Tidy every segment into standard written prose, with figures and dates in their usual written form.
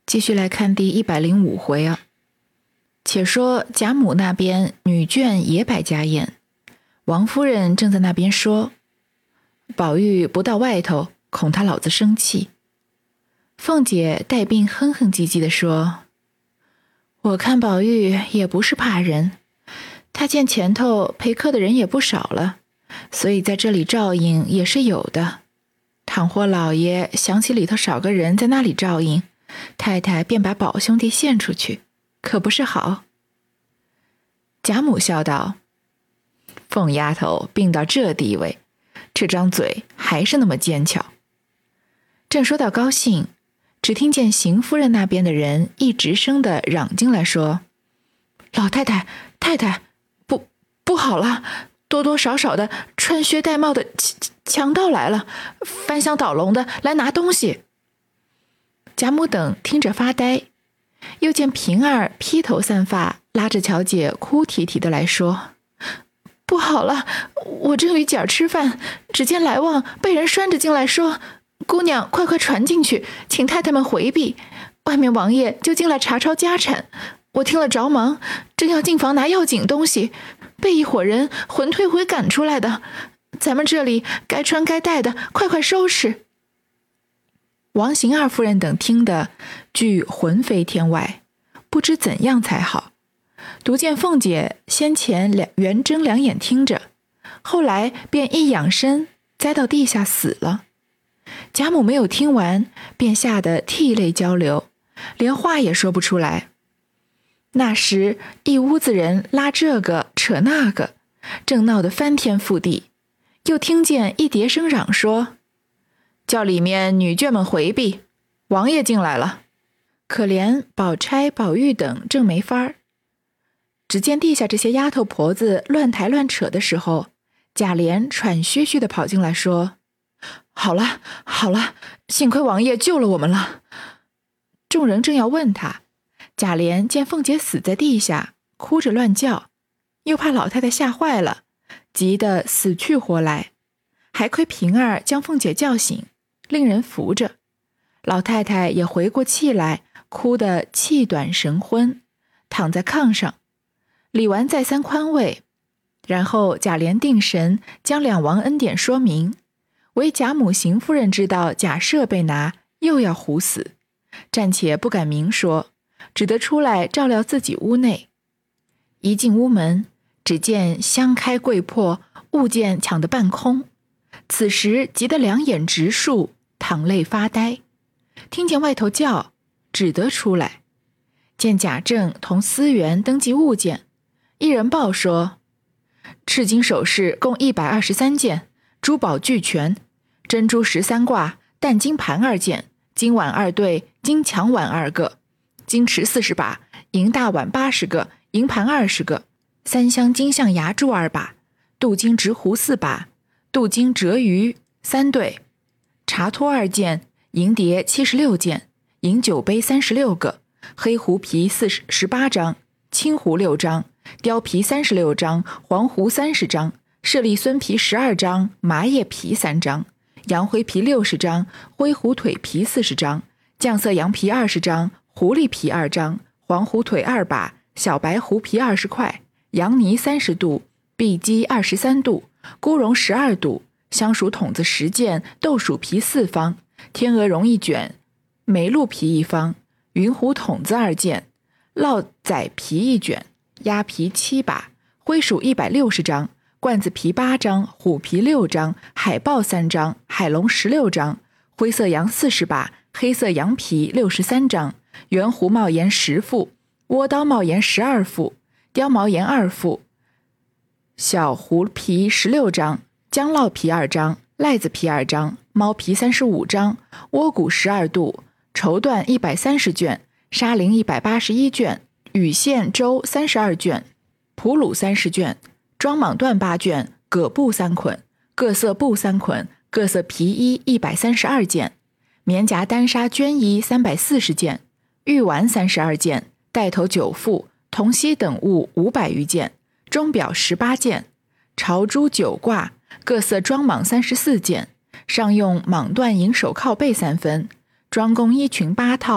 继续来看第105回啊。且说贾母那边女眷也摆家宴，王夫人正在那边说，宝玉不到外头，恐他老子生气。凤姐带病哼哼唧唧地说，我看宝玉也不是怕人，他见前头陪客的人也不少了，所以在这里照应也是有的。倘或老爷想起里头少个人在那里照应，太太便把宝兄弟献出去，可不是好。贾母笑道，凤丫头病到这地位，这张嘴还是那么坚巧。正说到高兴，只听见邢夫人那边的人一直声地嚷进来说，老太太太太，不好了，多多少少的穿靴戴帽的强盗来了，翻箱倒笼的来拿东西。贾母等听着发呆，又见平儿披头散发，拉着乔姐哭啼啼的来说，不好了，我正与姐儿吃饭，只见来旺被人拴着进来说，姑娘快传进去，请太太们回避，外面王爷就进来查抄家产。我听了着忙，正要进房拿要紧东西，被一伙人魂推回赶出来的，咱们这里该穿该戴的快收拾。王邢二夫人等听得俱魂飞天外，不知怎样才好。独见凤姐先前圆睁两眼听着，后来便一仰身栽到地下死了。贾母没有听完，便吓得涕泪交流，连话也说不出来。那时一屋子人拉这个扯那个，正闹得翻天覆地，又听见一叠声嚷说，叫里面女眷们回避，王爷进来了。可怜宝钗、宝玉等正没法儿。只见地下这些丫头婆子乱抬乱扯的时候，贾琏喘吁吁地跑进来说，好了好了，幸亏王爷救了我们了。众人正要问他，贾琏见凤姐死在地下，哭着乱叫，又怕老太太吓坏了，急得死去活来，还亏平儿将凤姐叫醒，令人扶着，老太太也回过气来，哭得气短神昏，躺在炕上。理完再三宽慰，然后贾琏定神，将两王恩典说明，唯贾母邢夫人知道贾赦被拿，又要唬死，暂且不敢明说，只得出来照料自己屋内。一进屋门，只见香开柜破，物件抢得半空，此时急得两眼直竖，淌泪发呆。听见外头叫，只得出来，见贾政同司员登记物件，一人报说，赤金首饰共123件，珠宝俱全，珍珠13挂，淡金盘2件，金碗2对，金强碗2个，金池40把，银大碗80个，银盘20个，3箱金象牙柱2把，镀金直壶4把，镀金折鱼3对，茶托2件，银碟76件，银酒杯36个，黑狐皮18张，青狐6张，貂皮36张，黄狐30张，舍利孙皮12张，麻叶皮3张，羊灰皮60张，灰狐腿皮40张，酱色羊皮20张，狐狸皮2张，黄狐腿2把，小白狐皮20块，羊泥30度，碧鸡23度，菇蓉12度，香薯筒子10件，豆薯皮4方，天鹅绒1卷，梅鹿皮1方，云狐筒子2件，烙仔皮1卷，鸭皮7把，灰鼠160张，罐子皮8张，虎皮6张，海豹3张，海龙16张，灰色羊40把，黑色羊皮63张，圆狐帽檐10副，窝刀帽檐12副，貂毛檐2副，小狐皮16张，姜烙皮2张，赖子皮2张，猫皮35张，窝骨12度，绸缎130卷，纱绫181卷，羽线舟32卷，蒲鲁30卷，装蟒缎8卷，葛布3捆，各色布3捆，各色皮衣132件，棉夹单纱绢衣340件，玉丸32件，带头9副，铜锡等物500余件，钟表18件，朝珠9挂，各色装蟒34件，上用蟒缎银手铐背3分，装弓衣裙8套，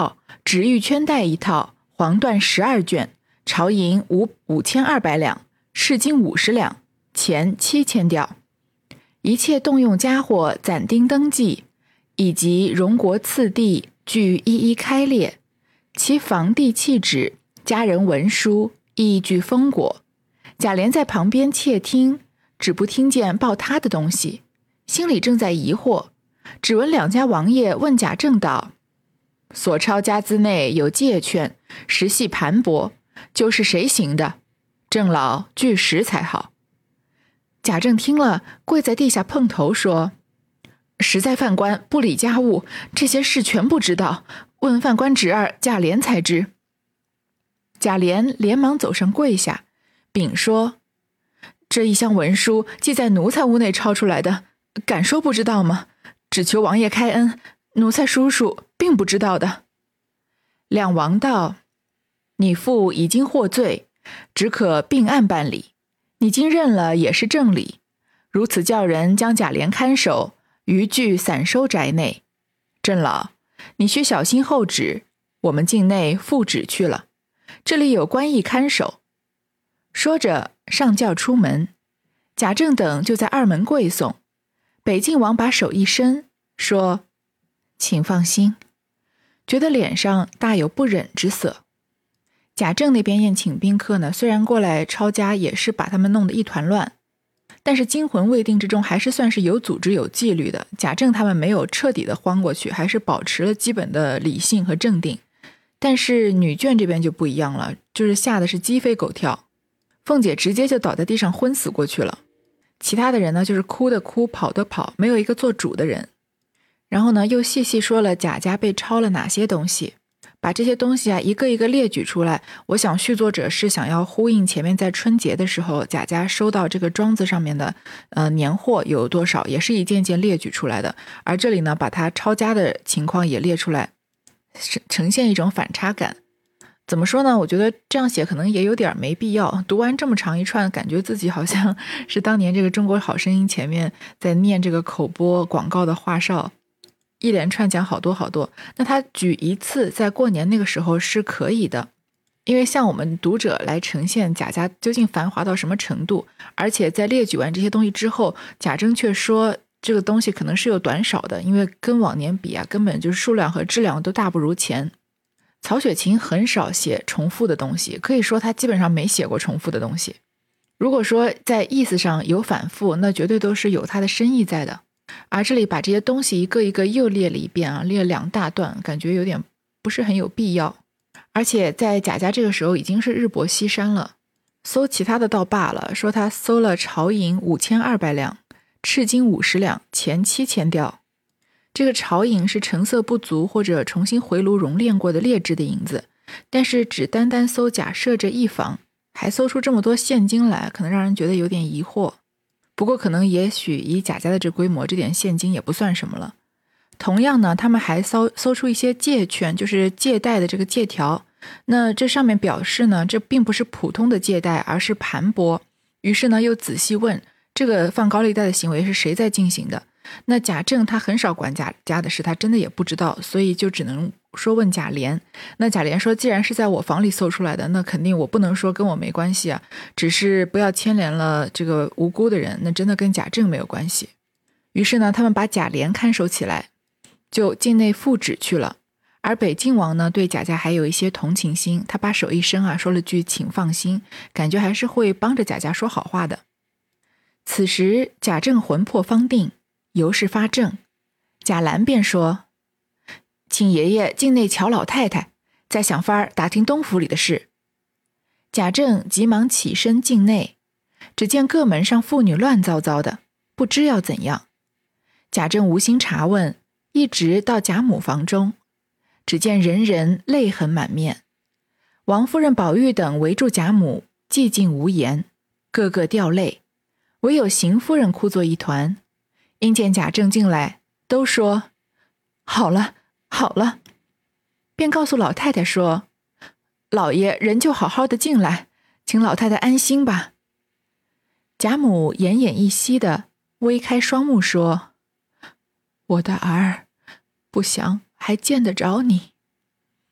纸玉圈带1套，黄缎12卷，朝银5200两，赤金50两，钱7000吊。一切动用家伙攒丁登记，以及荣国次第俱一一开列，其房地契纸、家人文书亦具封果。贾琏在旁边窃听，只不听见报他的东西，心里正在疑惑，只闻两家王爷问贾政道：所抄家资内有借券，实系盘帛，就是谁行的？郑老据实才好。贾政听了，跪在地下碰头说：实在犯官不理家务，这些事全不知道，问犯官侄儿贾琏才知。贾琏连忙走上跪下，禀说：这一箱文书既在奴才屋内抄出来的，敢说不知道吗？只求王爷开恩，奴才叔叔并不知道的。两王道：你父已经获罪，只可并案办理，你今认了也是正理，如此叫人将贾琏看守，余具散收宅内。郑老，你须小心后旨，我们境内复旨去了，这里有官役看守。说着上轿出门，贾政等就在二门跪送。北静王把手一伸，说：请放心，觉得脸上大有不忍之色。贾政那边宴请宾客呢，虽然过来抄家也是把他们弄得一团乱，但是惊魂未定之中还是算是有组织有纪律的。贾政他们没有彻底的慌过去，还是保持了基本的理性和镇定。但是女眷这边就不一样了，就是吓得是鸡飞狗跳，凤姐直接就倒在地上昏死过去了。其他的人呢，就是哭的哭，跑的跑，没有一个做主的人。然后呢，又细细说了贾家被抄了哪些东西，把这些东西啊一个一个列举出来。我想续作者是想要呼应前面在春节的时候贾家收到这个庄子上面的年货有多少，也是一件件列举出来的。而这里呢，把他抄家的情况也列出来，呈现一种反差感。怎么说呢，我觉得这样写可能也有点没必要，读完这么长一串，感觉自己好像是当年这个中国好声音前面在念这个口播广告的话少，一连串讲好多好多。那他举一次在过年那个时候是可以的，因为向我们读者来呈现贾家究竟繁华到什么程度。而且在列举完这些东西之后，贾政却说这个东西可能是有短少的，因为跟往年比啊，根本就是数量和质量都大不如前。曹雪芹很少写重复的东西，可以说他基本上没写过重复的东西。如果说在意思上有反复，那绝对都是有他的深意在的。而这里把这些东西一个一个又列了一遍啊，列了2大段，感觉有点不是很有必要。而且在贾家这个时候已经是日薄西山了，搜其他的倒罢了，说他搜了朝银5200两，赤金50两，钱7000吊。这个朝银是成色不足或者重新回炉熔炼过的劣质的银子，但是只单单搜贾赦这一房，还搜出这么多现金来，可能让人觉得有点疑惑。不过可能也许以贾家的这规模，这点现金也不算什么了。同样呢，他们还搜出一些借券，就是借贷的这个借条。那这上面表示呢，这并不是普通的借贷，而是盘剥。于是呢，又仔细问这个放高利贷的行为是谁在进行的。那贾政他很少管贾家的事，他真的也不知道，所以就只能说问贾琏。那贾琏说，既然是在我房里搜出来的，那肯定我不能说跟我没关系啊，只是不要牵连了这个无辜的人，那真的跟贾政没有关系。于是呢，他们把贾琏看守起来，就境内复旨去了。而北静王呢，对贾家还有一些同情心，他把手一伸啊，说了句请放心，感觉还是会帮着贾家说好话的。此时贾政魂魄方定，由是发怔，贾兰便说，请爷爷境内瞧老太太，再想法打听东府里的事。贾政急忙起身境内，只见各门上妇女乱糟糟的，不知要怎样。贾政无心查问，一直到贾母房中，只见人人泪痕满面，王夫人、宝玉等围住贾母，寂静无言，个个掉泪，唯有邢夫人哭作一团。因见贾政进来，都说好了好了，便告诉老太太说，老爷人就好好的进来，请老太太安心吧。贾母奄奄一息的微开双目说，我的儿不想还见得着你。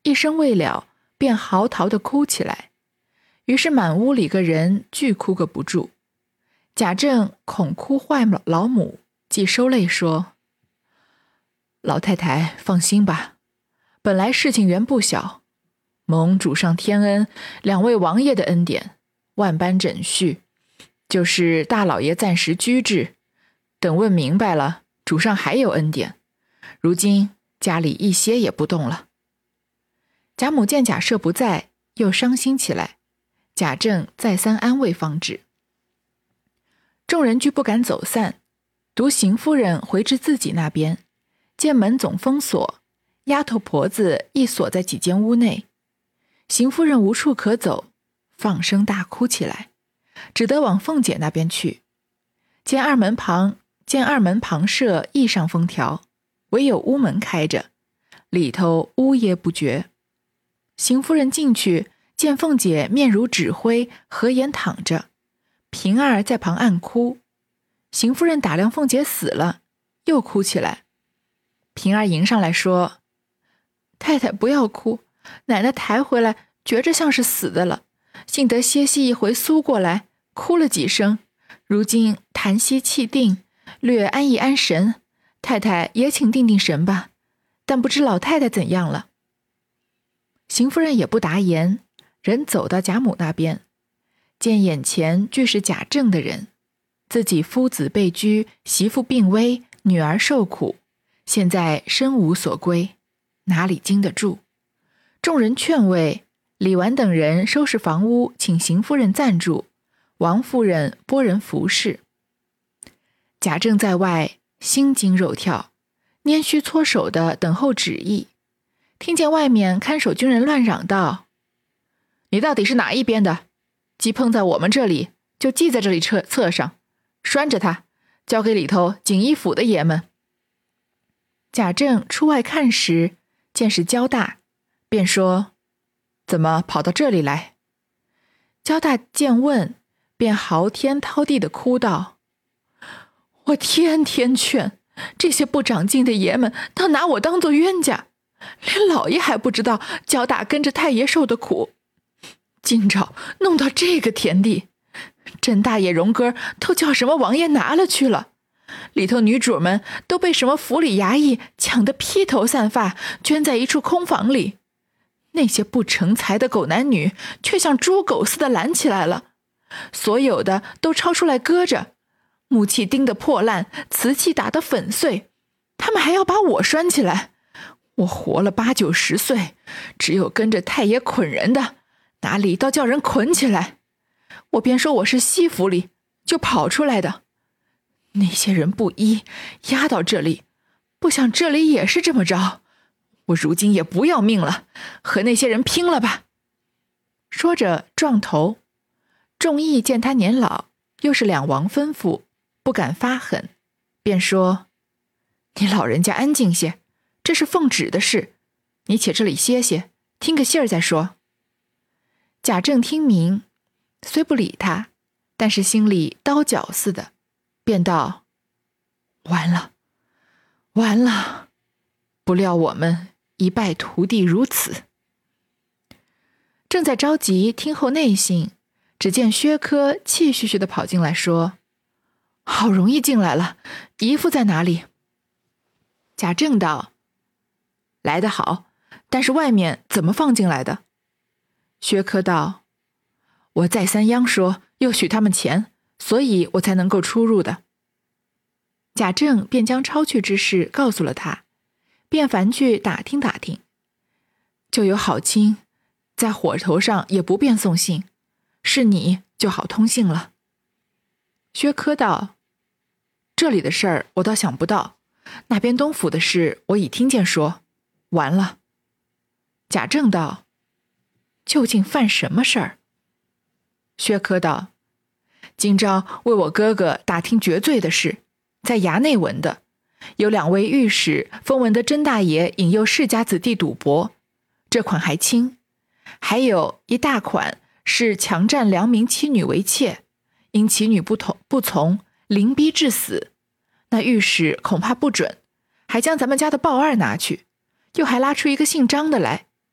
一声未了，便嚎啕地哭起来。于是满屋里个人俱哭个不住。贾政恐哭坏老母，即收泪说：老太太放心吧，本来事情原不小，蒙主上天恩，两位王爷的恩典，万般诊续，就是大老爷暂时居治，等问明白了，主上还有恩典，如今家里一些也不动了。贾母见贾赦不在，又伤心起来，贾政再三安慰方止。众人俱不敢走散，独邢夫人回至自己那边，见门总封锁，丫头婆子亦锁在几间屋内。邢夫人无处可走，放声大哭起来，只得往凤姐那边去。见二门旁设翼上封条，唯有屋门开着，里头呜咽不绝。邢夫人进去，见凤姐面如纸灰，合眼躺着，平儿在旁暗哭。邢夫人打量凤姐死了，又哭起来。平儿迎上来说：太太不要哭，奶奶抬回来觉着像是死的了，幸得歇息一回苏过来，哭了几声，如今痰息气定，略安一安神，太太也请定定神吧，但不知老太太怎样了。邢夫人也不答言，人走到贾母那边，见眼前俱是贾政的人，自己夫子被拘，媳妇病危，女儿受苦，现在身无所归，哪里经得住？众人劝慰，李纨等人收拾房屋，请邢夫人暂住，王夫人拨人服侍。贾政在外心惊肉跳，拈须搓手的等候旨意，听见外面看守军人乱嚷道：你到底是哪一边的？既碰在我们这里，就系在这里册上，拴着他，交给里头锦衣府的爷们。贾政出外看时，见是焦大，便说：怎么跑到这里来？焦大见问，便嚎天掏地的哭道：我天天劝，这些不长进的爷们倒拿我当作冤家，连老爷还不知道焦大跟着太爷受的苦，今朝弄到这个田地，甄大爷荣哥都叫什么王爷拿了去了，里头女主们都被什么府里衙役抢得披头散发，捐在一处空房里，那些不成才的狗男女却像猪狗似的拦起来了，所有的都抄出来搁着，木器钉得破烂，瓷器打得粉碎，他们还要把我拴起来。我活了8、90岁，只有跟着太爷捆人的，哪里倒叫人捆起来？我便说我是西府里就跑出来的，那些人不依，压到这里，不想这里也是这么着，我如今也不要命了，和那些人拼了吧。说着撞头。众议见他年老，又是两王吩咐，不敢发狠，便说：你老人家安静些，这是奉旨的事，你且这里歇歇，听个信儿再说。贾政听明，虽不理他，但是心里刀绞似的，便道：完了，完了，不料我们一败涂地如此。正在着急听候内信，只见薛科气吁吁地跑进来说：好容易进来了，姨父在哪里？贾政道：来得好，但是外面怎么放进来的？薛科道：我再三央说，又许他们钱，所以我才能够出入的。贾政便将抄去之事告诉了他，便烦去打听打听，就有好亲在火头上也不便送信，是你就好通信了。薛科道：这里的事儿我倒想不到，那边东府的事我已听见说，完了。贾政道：究竟犯什么事儿？薛科道：今朝为我哥哥打听绝罪的事，在衙内闻的，有2位御史风闻的甄大爷引诱世家子弟赌博，这款还轻，还有一大款是强占良民妻女为妾，因其女不从，凌逼致死，那御史恐怕不准，还将咱们家的鲍二拿去，又还拉出一个姓张的来，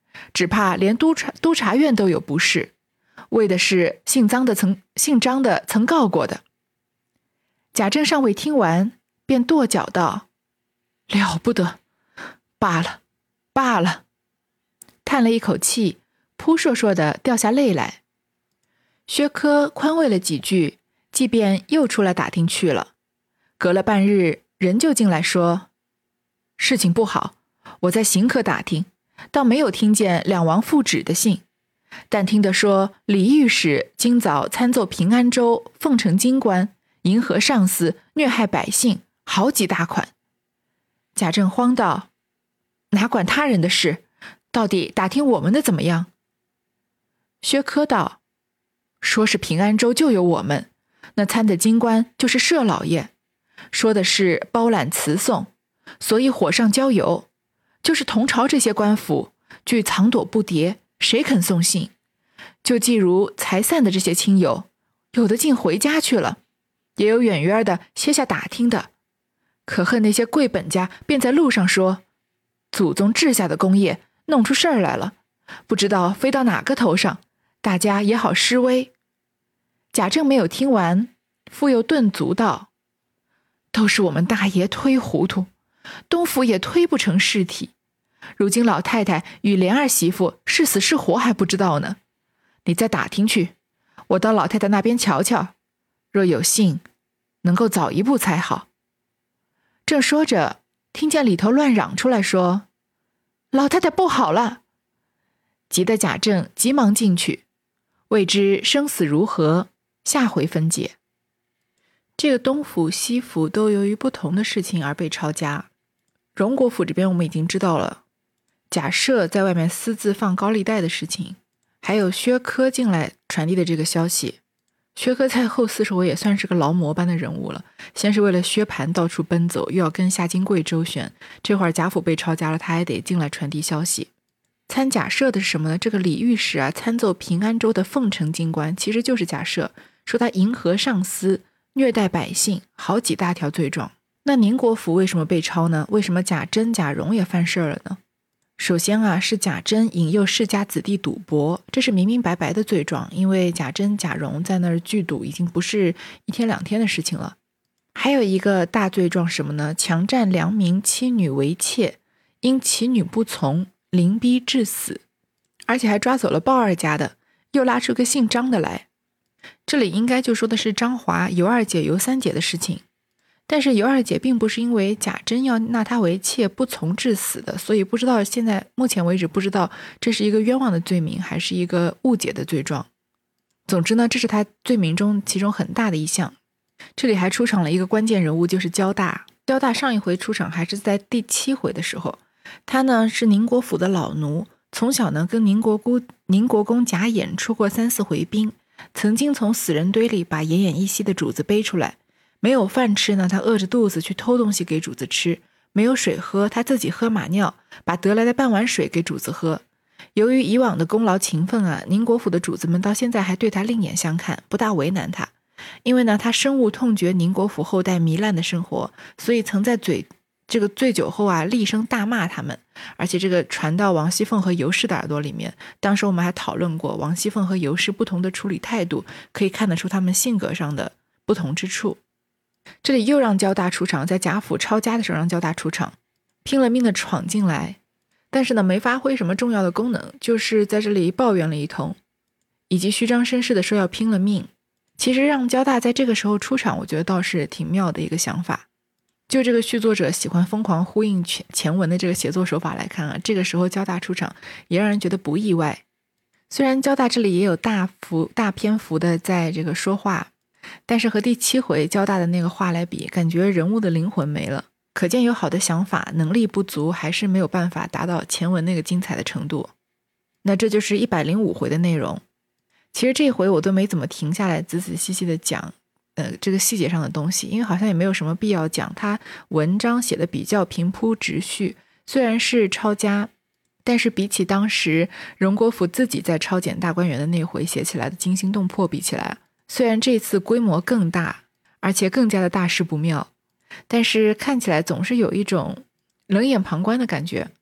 只怕连督察院都有不是，为的是姓张的曾告过的。贾政尚未听完，便跺脚道：了不得，罢了罢了，叹了一口气，扑簌簌地掉下泪来。薛科宽慰了几句，即便又出来打听去了。隔了半日，人就进来说：事情不好，我在刑科打听，倒没有听见两王复旨的信，但听得说李御史今早参奏平安州奉承京官，迎合上司，虐害百姓，好几大款。贾政慌道：哪管他人的事，到底打听我们的怎么样？薛科道：说是平安州就有我们，那参的京官就是舍老爷，说的是包揽辞送，所以火上浇油，就是同朝这些官府俱藏躲不迭，谁肯送信？就既如才散的这些亲友，有的竟回家去了，也有远远的歇下打听的。可恨那些贵本家便在路上说，祖宗治下的功业弄出事儿来了，不知道飞到哪个头上，大家也好施威。贾政没有听完，复又顿足道：都是我们大爷推糊涂，东府也推不成事体，如今老太太与莲儿媳妇是死是活还不知道呢。你再打听去，我到老太太那边瞧瞧，若有信，能够早一步才好。正说着，听见里头乱嚷出来说：老太太不好了！急得贾政急忙进去，未知生死如何，下回分解。这个东府西府都由于不同的事情而被抄家。荣国府这边我们已经知道了贾赦在外面私自放高利贷的事情，还有薛科进来传递的这个消息。薛科在后四手也算是个劳模般的人物了，先是为了薛蟠到处奔走，又要跟夏金桂周旋，这会儿贾府被抄家了，他还得进来传递消息。参贾赦的是什么呢？这个李御史啊，参奏平安州的奉承京官，其实就是贾赦，说他迎合上司，虐待百姓，好几大条罪状。那宁国府为什么被抄呢？为什么贾珍、贾蓉也犯事了呢？首先啊，是贾珍引诱世家子弟赌博，这是明明白白的罪状，因为贾珍、贾蓉在那儿聚赌已经不是一天两天的事情了。还有一个大罪状是什么呢？强占良民妻女为妾，因其女不从，凌逼致死，而且还抓走了鲍二家的，又拉出个姓张的来。这里应该就说的是张华、尤二姐、尤三姐的事情。但是尤二姐并不是因为贾珍要纳她为妾不从致死的，所以不知道现在目前为止不知道这是一个冤枉的罪名还是一个误解的罪状。总之呢，这是他罪名中其中很大的一项。这里还出场了一个关键人物，就是焦大。焦大上一回出场还是在第7回的时候，他呢是宁国府的老奴，从小呢跟宁国公贾演出过3、4回兵，曾经从死人堆里把奄奄一息的主子背出来。没有饭吃呢，他饿着肚子去偷东西给主子吃；没有水喝，他自己喝马尿，把得来的半碗水给主子喝。由于以往的功劳勤奋啊，宁国府的主子们到现在还对他另眼相看，不大为难他。因为呢，他深恶痛绝宁国府后代糜烂的生活，所以曾在这个醉酒后啊，厉声大骂他们。而且这个传到王熙凤和尤氏的耳朵里面，当时我们还讨论过王熙凤和尤氏不同的处理态度，可以看得出他们性格上的不同之处。这里又让焦大出场，在贾府抄家的时候让焦大出场，拼了命的闯进来，但是呢没发挥什么重要的功能，就是在这里抱怨了一通，以及虚张声势的说要拼了命。其实让焦大在这个时候出场，我觉得倒是挺妙的一个想法。就这个续作者喜欢疯狂呼应前文的这个写作手法来看啊，这个时候焦大出场也让人觉得不意外。虽然焦大这里也有大篇幅的在这个说话，但是和第7回焦大的那个话来比，感觉人物的灵魂没了，可见有好的想法，能力不足，还是没有办法达到前文那个精彩的程度。那这就是105回的内容。其实这回我都没怎么停下来仔仔细细的讲这个细节上的东西，因为好像也没有什么必要讲。他文章写的比较平铺直叙，虽然是抄家，但是比起当时荣国府自己在抄检大观园的那回写起来的惊心动魄比起来，虽然这次规模更大，而且更加的大事不妙，但是看起来总是有一种冷眼旁观的感觉。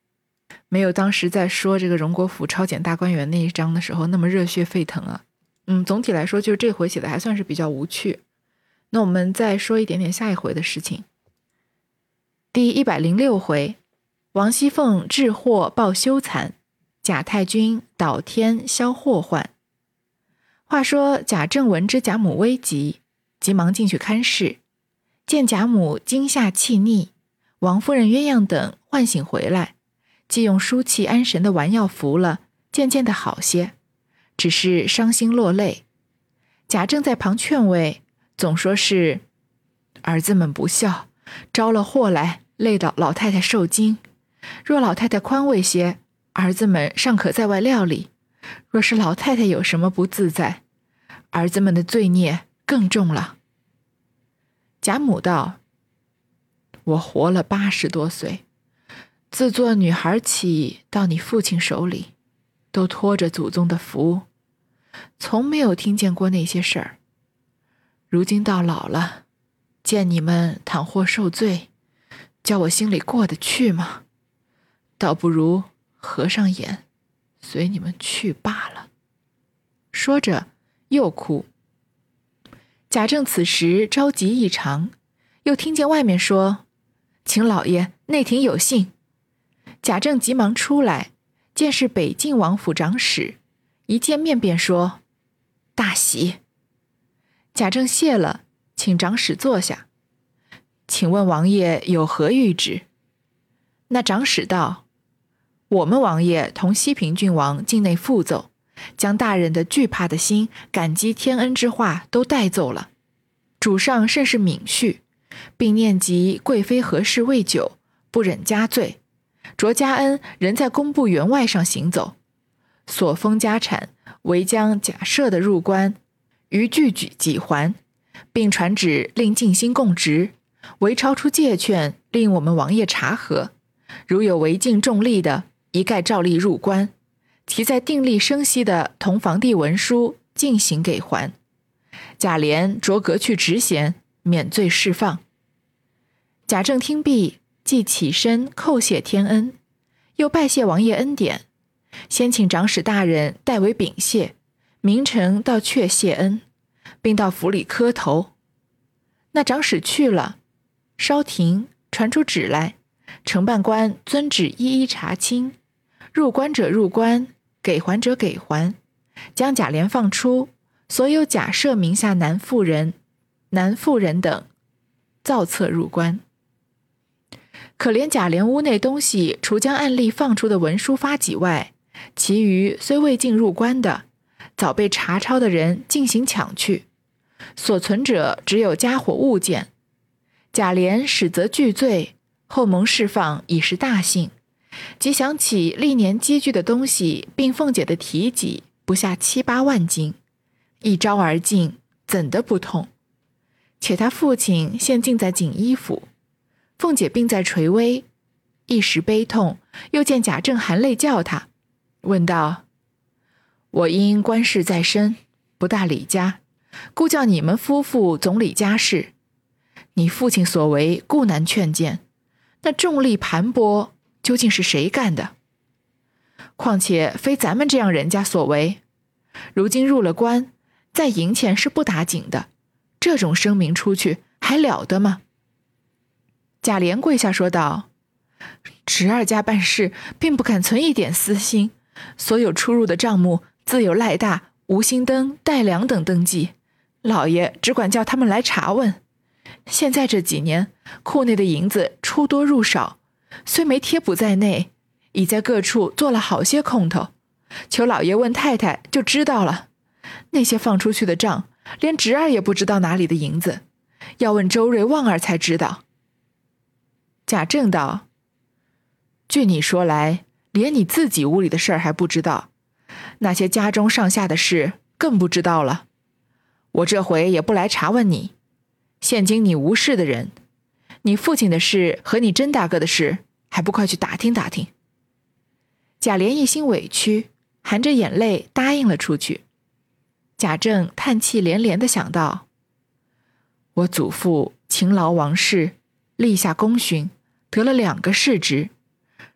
没有当时在说这个荣国府抄检大观园那一章的时候那么热血沸腾啊。总体来说就是这回写的还算是比较无趣。那我们再说一点点下一回的事情。第106回，王熙凤治祸报羞惭，贾太君倒天消祸患。话说贾政闻知贾母危急，急忙进去看视，见贾母惊吓气逆，王夫人、鸳鸯等唤醒回来，既用舒气安神的丸药服了，渐渐的好些，只是伤心落泪。贾政在旁劝慰，总说是儿子们不孝，招了祸来，累到老太太受惊。若老太太宽慰些，儿子们尚可在外料理；若是老太太有什么不自在，儿子们的罪孽更重了。贾母道：我活了80多岁，自做女孩起到你父亲手里，都托着祖宗的福，从没有听见过那些事儿。如今到老了，见你们倘或受罪，叫我心里过得去吗？倒不如合上眼，随你们去罢了。说着又哭。贾政此时着急异常，又听见外面说请老爷内廷有信。贾政急忙出来，见是北静王府长史，一见面便说大喜。贾政谢了，请长史坐下，请问王爷有何谕旨？那长史道：我们王爷同西平郡王境内复奏，将大人的惧怕的心、感激天恩之话都带奏了。主上甚是敏恤，并念及贵妃何事未久，不忍加罪，着嘉恩仍在工部员外上行走，所封家产唯将假设的入关，余具己还，并传旨令尽心供职，唯超出戒劝，令我们王爷查核，如有违禁重利的，一概照例入关，其在订立生息的同房地文书尽行给还。贾琏着革去职衔，免罪释放。贾政听毕，即起身叩谢天恩，又拜谢王爷恩典，先请长史大人代为禀谢，明晨到阙谢恩，并到府里磕头。那长史去了，稍停，传出旨来，承办官遵旨一一查清，入关者入关，给还者给还，将贾琏放出，所有贾赦名下男妇人等造册入关。可怜贾琏屋内东西，除将按例放出的文书发给外，其余虽未进入关的，早被查抄的人进行抢去，所存者只有家伙物件。贾琏始则惧罪，后蒙释放，已是大幸。即想起历年积聚的东西，并凤姐的提己，不下7、8万斤，一朝而尽，怎的不痛？且他父亲现竟在锦衣府，凤姐病在垂危，一时悲痛，又见贾政含泪叫他，问道：我因官事在身，不大理家，故叫你们夫妇总理家事。你父亲所为固难劝谏，那重力盘剥究竟是谁干的？况且非咱们这样人家所为，如今入了关，在营前是不打紧的，这种声明出去还了得吗？贾琏跪下说道：侄儿家办事并不敢存一点私心，所有出入的账目自有赖大、吴心登、戴良等登记，老爷只管叫他们来查问。现在这几年库内的银子出多入少，虽没贴补在内，已在各处做了好些空头，求老爷问太太就知道了。那些放出去的账，连侄儿也不知道哪里的银子，要问周瑞、旺儿才知道。贾政道：据你说来，连你自己屋里的事儿还不知道，那些家中上下的事更不知道了。我这回也不来查问你，现今你无事的人，你父亲的事和你甄大哥的事，还不快去打听打听？贾琏一心委屈，含着眼泪答应了出去。贾政叹气连连地想到：我祖父勤劳王室，立下功勋，得了2个世职，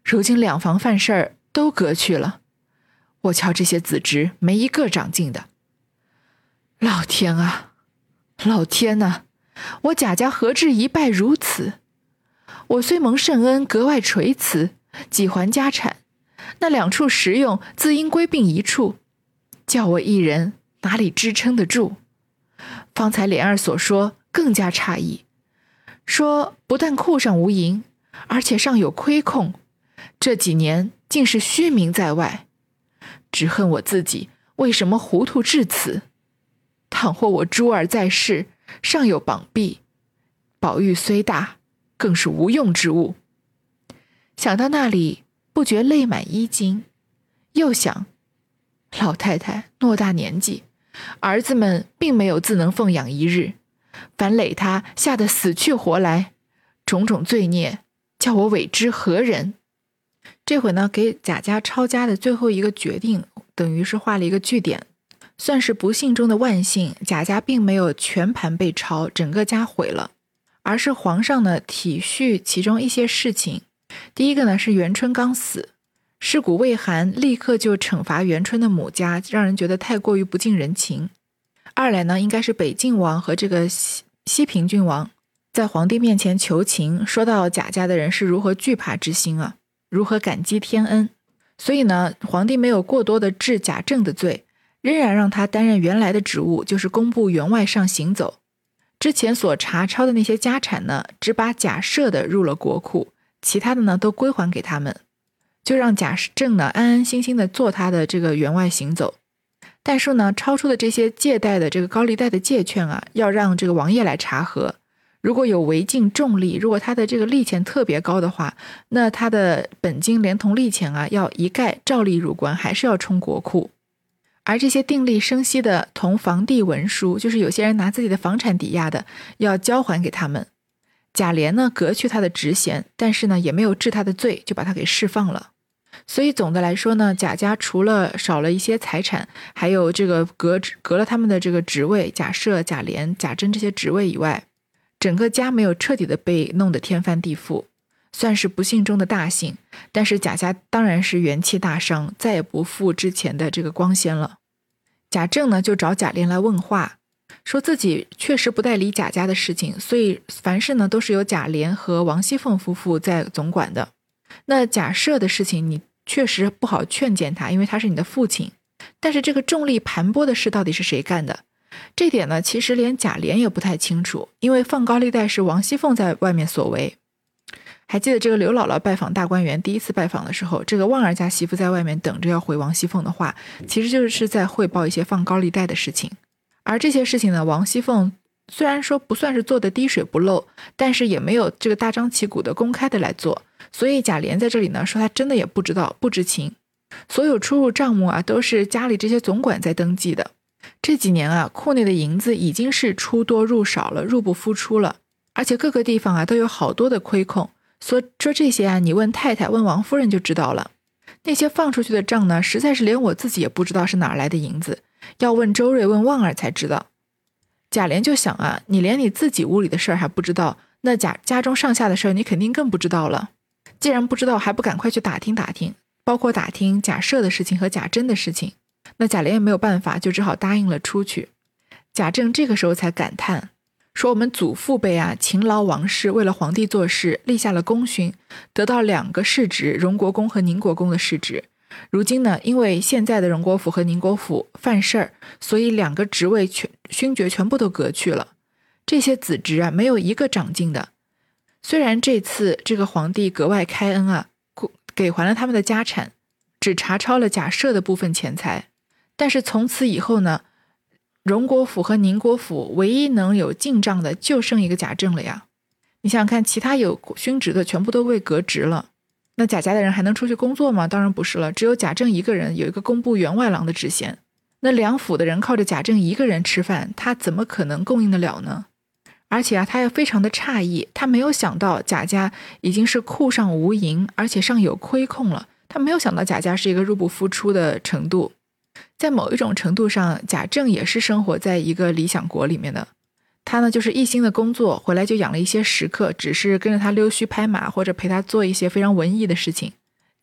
如今两房犯事儿都革去了，我瞧这些子侄没一个长进的。老天啊，老天啊，我贾家何至一败如此？我虽蒙圣恩，格外垂辞，几还家产，那2处实用自应归并1处，叫我一人哪里支撑得住？方才莲儿所说更加诧异，说不但库上无银，而且尚有亏空，这几年竟是虚名在外，只恨我自己为什么糊涂至此。倘或我珠儿在世，尚有绑臂，宝玉虽大，更是无用之物。想到那里，不觉泪满衣襟，又想老太太偌大年纪，儿子们并没有自能奉养一日，反累他吓得死去活来，种种罪孽，叫我委之何人？这回呢，给贾家抄家的最后一个决定，等于是画了一个句点，算是不幸中的万幸。贾家并没有全盘被抄，整个家毁了，而是皇上呢体恤其中一些事情。第一个呢是元春刚死，尸骨未寒，立刻就惩罚元春的母家，让人觉得太过于不近人情。二来呢，应该是北静王和这个西平郡王在皇帝面前求情，说到贾家的人是如何惧怕之心啊，如何感激天恩。所以呢，皇帝没有过多的治贾政的罪，仍然让他担任原来的职务，就是工部员外上行走。之前所查抄的那些家产呢，只把贾赦的入了国库，其他的呢都归还给他们，就让贾政呢安安心心的做他的这个员外行走。但是呢，超出的这些借贷的这个高利贷的借券啊，要让这个王爷来查核。如果有违禁重利，如果他的这个利钱特别高的话，那他的本金连同利钱啊，要一概照例入关，还是要充国库。而这些订立生息的同房地文书，就是有些人拿自己的房产抵押的，要交还给他们。贾琏呢革去他的职衔，但是呢也没有治他的罪，就把他给释放了。所以总的来说呢，贾家除了少了一些财产，还有这个革了他们的这个职位，贾赦、贾琏、贾珍这些职位以外，整个家没有彻底的被弄得天翻地覆，算是不幸中的大幸。但是贾家当然是元气大伤，再也不复之前的这个光鲜了。贾政呢就找贾琏来问话，说自己确实不代理贾家的事情，所以凡事呢都是由贾琏和王熙凤夫妇在总管的。那贾赦的事情你确实不好劝谏他，因为他是你的父亲，但是这个重利盘剥的事到底是谁干的？这点呢其实连贾琏也不太清楚，因为放高利贷是王熙凤在外面所为。还记得这个刘姥姥拜访大观园第一次拜访的时候，这个旺儿家媳妇在外面等着要回王熙凤的话，其实就是在汇报一些放高利贷的事情。而这些事情呢，王熙凤虽然说不算是做的滴水不漏，但是也没有这个大张旗鼓的公开的来做，所以贾琏在这里呢说他真的也不知道不知情，所有出入账目啊都是家里这些总管在登记的。这几年啊，库内的银子已经是出多入少了，入不敷出了，而且各个地方啊都有好多的亏空。说这些啊，你问太太问王夫人就知道了。那些放出去的账呢，实在是连我自己也不知道是哪来的银子，要问周瑞问旺儿才知道。贾琏就想啊，你连你自己屋里的事儿还不知道，那家中上下的事儿你肯定更不知道了。既然不知道，还不赶快去打听打听，包括打听贾赦的事情和贾珍的事情。那贾琏也没有办法，就只好答应了出去。贾政这个时候才感叹，说我们祖父辈啊，勤劳王室，为了皇帝做事，立下了功勋，得到2个世职，荣国公和宁国公的世职。如今呢，因为现在的荣国府和宁国府犯事儿，所以2个职位勋爵全部都革去了。这些子侄啊，没有一个长进的。虽然这次这个皇帝格外开恩啊，给还了他们的家产，只查抄了贾赦的部分钱财，但是从此以后呢，荣国府和宁国府唯一能有进账的就剩一个贾政了呀。你想想看，其他有勋职的全部都被革职了，那贾家的人还能出去工作吗？当然不是了，只有贾政一个人有一个工部员外郎的职衔。那2府的人靠着贾政一个人吃饭，他怎么可能供应得了呢？而且啊，他也非常的诧异，他没有想到贾家已经是库上无银，而且上有亏空了，他没有想到贾家是一个入不敷出的程度。在某一种程度上，贾政也是生活在一个理想国里面的。他呢就是一心的工作，回来就养了一些食客，只是跟着他溜须拍马，或者陪他做一些非常文艺的事情。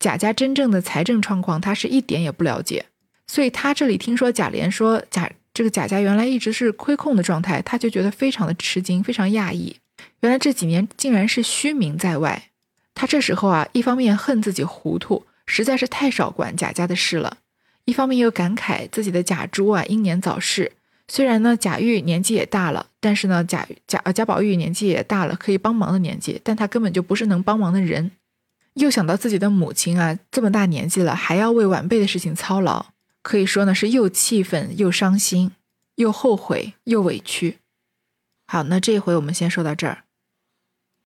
贾家真正的财政状况他是一点也不了解，所以他这里听说贾琏说这个贾家原来一直是亏空的状态，他就觉得非常的吃惊，非常讶异，原来这几年竟然是虚名在外。他这时候啊，一方面恨自己糊涂，实在是太少管贾家的事了，一方面又感慨自己的贾珠啊英年早逝。虽然呢贾玉年纪也大了，但是呢贾宝玉年纪也大了，可以帮忙的年纪，但他根本就不是能帮忙的人。又想到自己的母亲啊这么大年纪了，还要为晚辈的事情操劳，可以说呢是又气愤又伤心又后悔又委屈。好，那这一回我们先说到这儿。